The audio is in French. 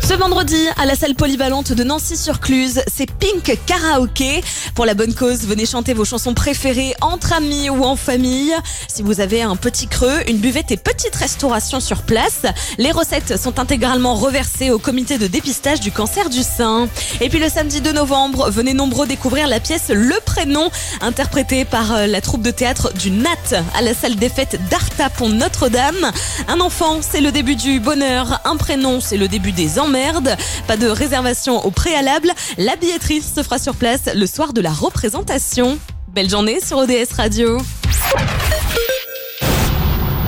Ce vendredi, à la salle polyvalente de Nancy-sur-Cluse, c'est Pink Karaoké. Pour la bonne cause, venez chanter vos chansons préférées entre amis ou en famille. Si vous avez un petit creux, une buvette et petite restauration sur place. Les recettes sont intégralement reversées au comité de dépistage du cancer du sein. Et puis le samedi 2 novembre, venez nombreux découvrir la pièce Le Prénom, interprétée par la troupe de théâtre du NAT à la salle des fêtes d'Arta Pont Notre-Dame. Un enfant, c'est le début du bonheur. Un prénom, c'est le début des emmerdes. Pas de réservation au préalable. La billetterie se fera sur place le soir de la représentation. Belle journée sur ODS Radio.